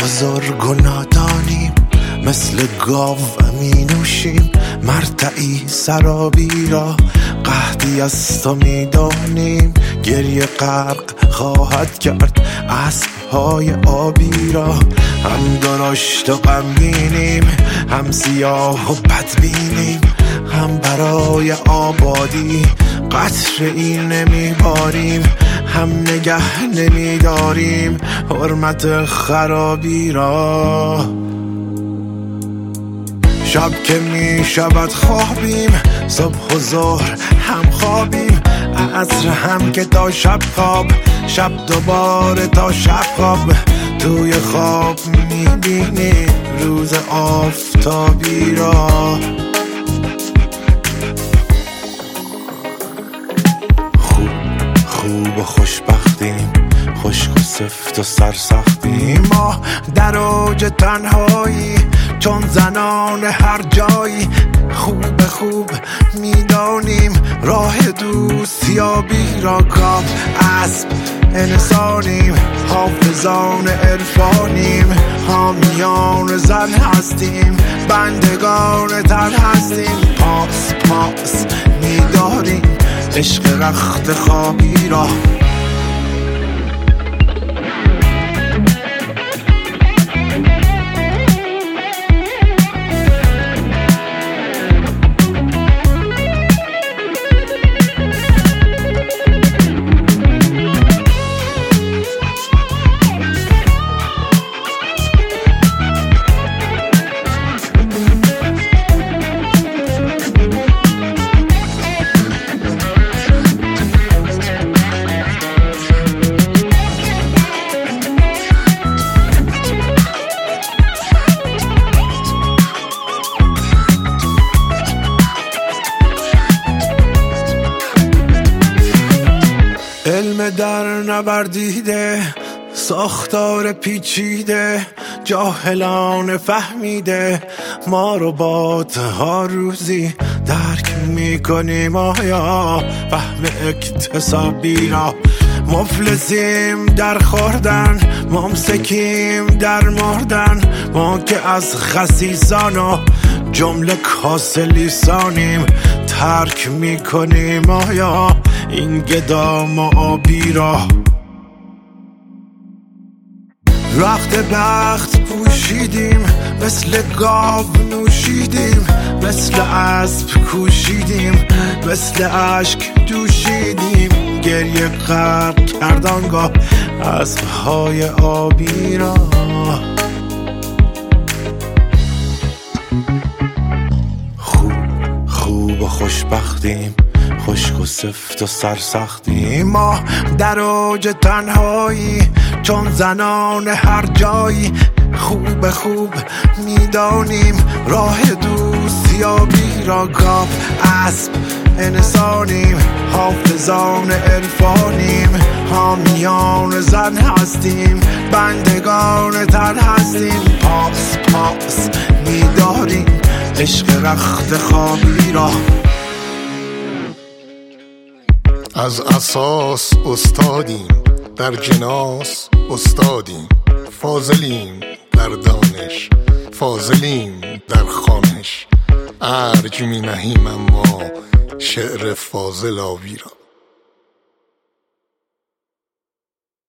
بزرگ و نادانیم، مثل گاو می نوشیم مرتعی سرابی را. قحطی از تو می دانیم، گریه غرق خواهد کرد اسب‌های آبی را. هم درشت و غمگینیم، هم سیاه و بدبینیم، هم برای آبادی قطره‌ای نمیباریم، هم نگه نمیداریم حرمت خرابی را. شب که می شود خوابیم، صبح و ظهر هم خوابیم، عصر هم که تا شب خواب، شب دوباره تا شب خواب. توی خواب می بینیم روز آفتابی را. خوب و خوشبختیم، خشک و سفت و سرسختیم، ما در اوج تنهایی چون زنان هر جایی. خوب میدانیم راه دوستیابی را. گاو اسب انسانیم، حافظان عرفانیم، حامیان زن هستیم، بندگان تن هستیم. پاس میداریم عشق رخت خوابی را. علم در نوردیده، ساختار پیچیده، جاهلان فهمیده، ما ربات‌ها روزی درک میکنیم آیا فهم اکتسابی را. مفلسیم در خوردن، ممسکیم در مردن، ما که از خسیسان و جمله کاسه لیسانیم ترک میکنیم آیا این گدام و آبی را. رخت بخت پوشیدیم، مثل گاو نوشیدیم، مثل اسب کوشیدیم، مثل اشک دوشیدیم، گریه غرق کردانگاه اسب‌های آبی را. خوب و خوشبختیم، خشک و سفت و سرسختیم، ما در اوج تنهایی چون زنان هر جایی. خوب میدانیم راه دوستیابی را. گاو اسب انسانیم، حافظان عرفانیم، حامیان زن هستیم، بندگان تن هستیم. پاس میداریم عشق رخت خوابی را. از اساس استادیم، در جناس استادیم، فاضلیم در دانش، فاضلیم در خوانش. ارج می نهیم اما شعر فاضل آبی را.